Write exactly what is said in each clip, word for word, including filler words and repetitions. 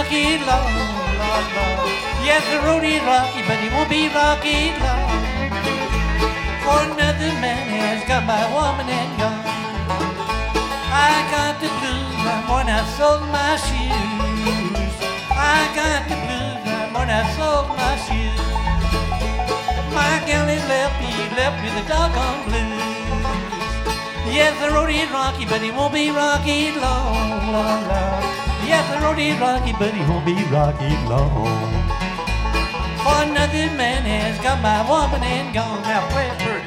rocky long, long, long. Yes, the road is rocky, but it won't be rocky long. For another man has got my woman and gone. I got the blues when I sold my shoes. I got the blues when I sold my shoes. My gal has left me, left me the doggone blues. Yes, the road is rocky, but it won't be rocky long, long, long. Yes, the road is rocky, but it won't be rocky long. For another man has got my woman and gone. Now play it pretty.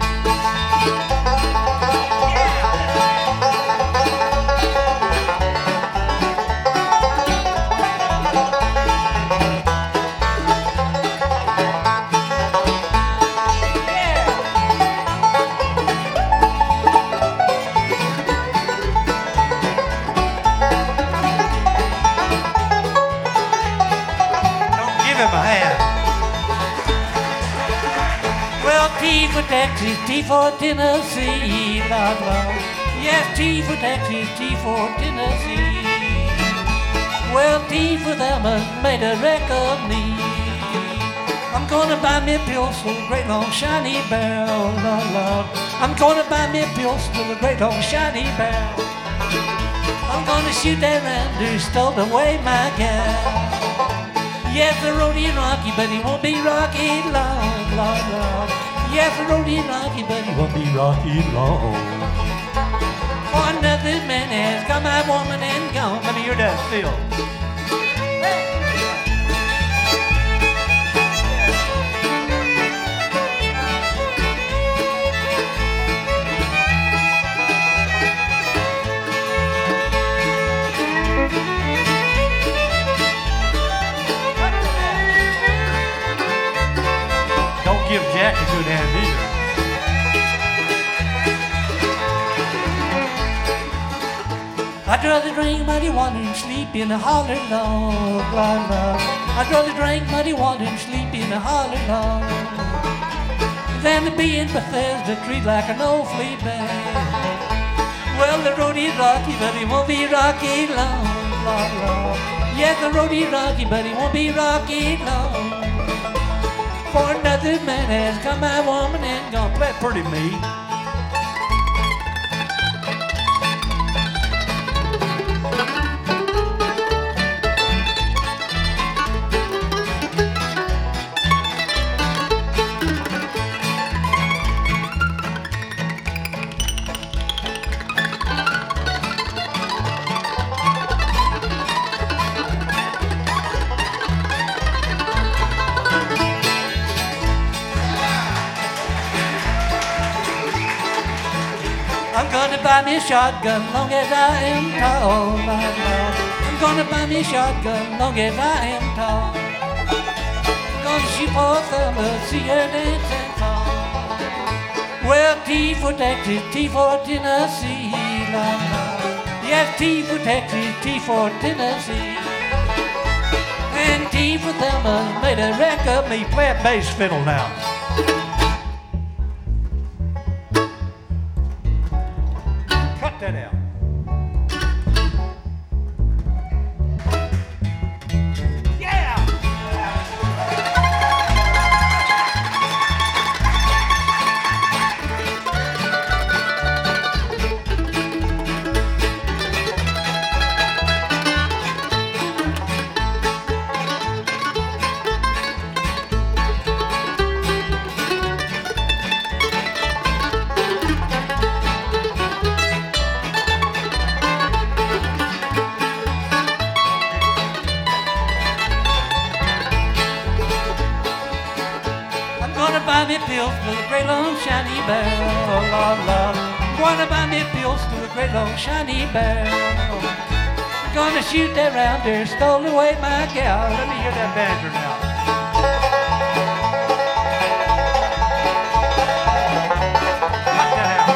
T for Texas, T for Tennessee, Lord, Lord. Yes, T for Texas, T for Tennessee. Well, T for them has made a wreck of me. I'm gonna buy me a pistol, a great long shiny barrel, Lord, Lord. I'm gonna buy me a pistol, a great long shiny barrel. I'm gonna shoot that round who stole away my gal. Yes, the road is rocky, but it won't be rocky long, Lord, Lord. Yes, the road is rocky, but it won't be rocky long. For another man has got my woman and gone. Let me hear that still. Don't give Jack a good hand either. I'd rather drink muddy water and sleep in a holler log, log, log. I'd rather drink muddy water and sleep in a holler log than to be in Bethesda, treat like an old flea bag. Well, the road is rocky, but it won't be rocky long, log, log. Yes, the road is rocky, but it won't be rocky long. For another man has come my woman and gone. Play it pretty, me. I'm gonna buy me a shotgun long as I am tall, I'm gonna buy me a shotgun long as I am tall. I'm gonna shoot for Thelma, see her dance and fall. Well, T for Texas, T for Tennessee, la, la. Yes, T for Texas, T for Tennessee. And T for Thelma made a wreck of me. Play a bass fiddle now. That out. Yeah! Buy me pills to a great long shiny barrel, Lord, Lord. Gonna buy me pills to a great long shiny barrel. Gonna shoot that rounder, stole away my gal. Let me hear that banjo now. Cut that out.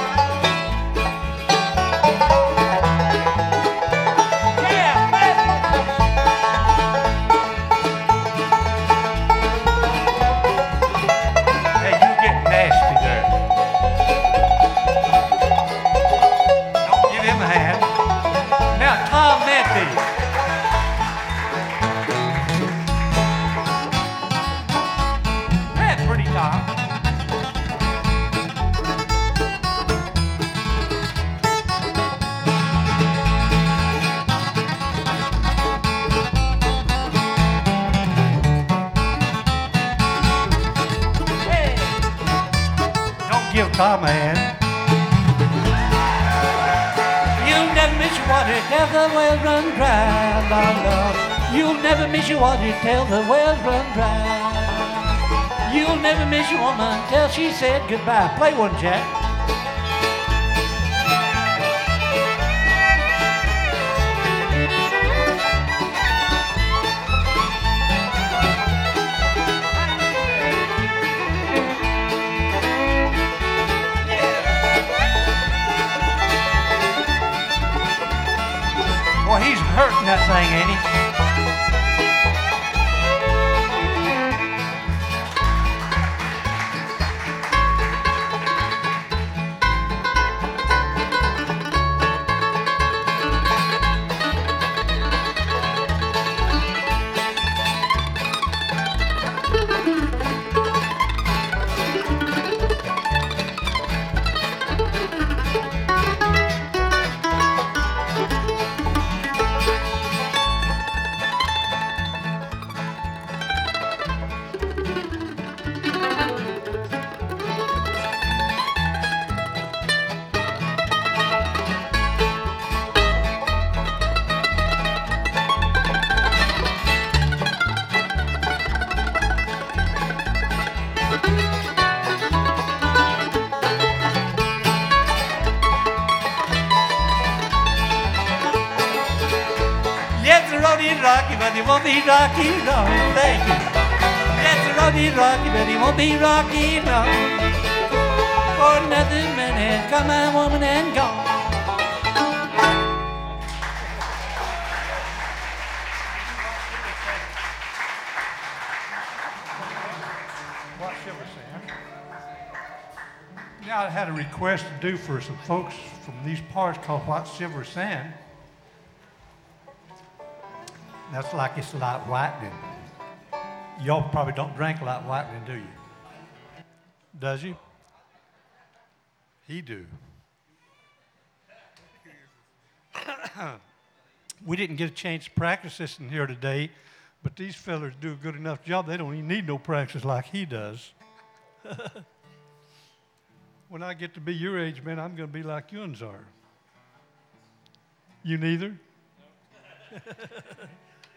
Tom Methy. guitar man. You'll never miss your water till the wells run dry, la la. You'll never miss your water till the wells run dry. You'll never miss your woman till she said goodbye. Play one, Jack. Boy, he's hurting that thing, ain't he? Yes, the road is rocky, but it won't be rocky long. Thank you. Yes, the road is rocky, but it won't be rocky long. For another minute, come my woman and gone. What Silver Sand? Now I had a request to do for some folks from these parts called White Silver Sand. That's like it's light whitening. Y'all probably don't drink light whitening, do you? Does he? He do. We didn't get a chance to practice this in here today, but these fellers do a good enough job. They don't even need no practice like he does. When I get to be your age, man, I'm going to be like you are. You neither?